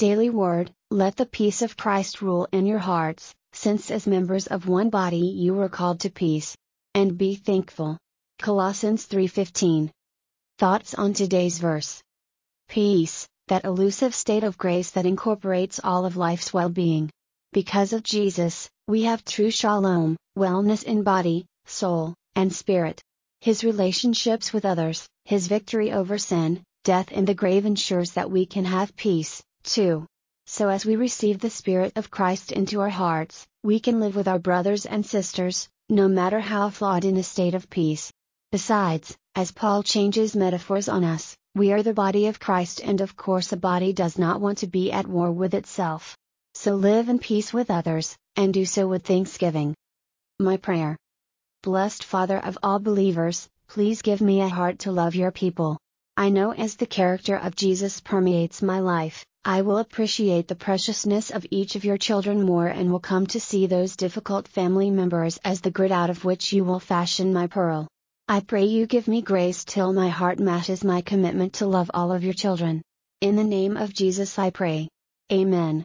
Daily Word, let the peace of Christ rule in your hearts, since as members of one body you were called to peace. And be thankful. Colossians 3:15. Thoughts on today's verse. Peace, that elusive state of grace that incorporates all of life's well-being. Because of Jesus, we have true shalom, wellness in body, soul, and spirit. His relationships with others, His victory over sin, death and the grave ensures that we can have peace, too. So as we receive the Spirit of Christ into our hearts, we can live with our brothers and sisters, no matter how flawed, in a state of peace. Besides, as Paul changes metaphors on us, we are the body of Christ, and of course a body does not want to be at war with itself. So live in peace with others, and do so with thanksgiving. My prayer. Blessed Father of all believers, please give me a heart to love your people. I know as the character of Jesus permeates my life, I will appreciate the preciousness of each of your children more and will come to see those difficult family members as the grit out of which you will fashion my pearl. I pray you give me grace till my heart matches my commitment to love all of your children. In the name of Jesus I pray. Amen.